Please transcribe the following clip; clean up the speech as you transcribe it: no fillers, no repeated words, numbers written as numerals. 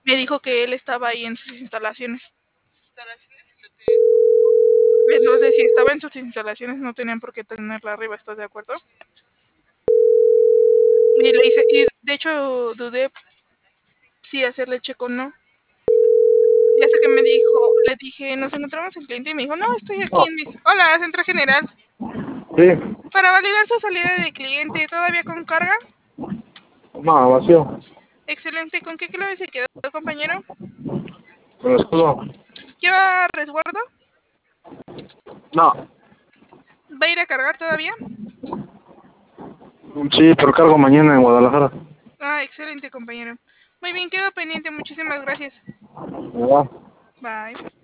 Me dijo que él estaba ahí en sus instalaciones. Entonces, si estaba en sus instalaciones, no tenían por qué tenerla arriba, ¿estás de acuerdo? Y le hice, y de hecho dudé si hacerle checo o no. Y hasta que me dijo, le dije, nos encontramos en cliente y me dijo, no, estoy aquí en mis... Hola, Centro General. Sí, Para validar su salida de cliente, ¿todavía con carga? no, vacío. Excelente. ¿Con qué clave se quedó, compañero? Con el escudo. ¿Lleva resguardo? No, ¿Va a ir a cargar todavía? sí, pero cargo mañana en Guadalajara. Ah, excelente, compañero. Muy bien, quedo pendiente. Muchísimas gracias. ¿Verdad? Bye.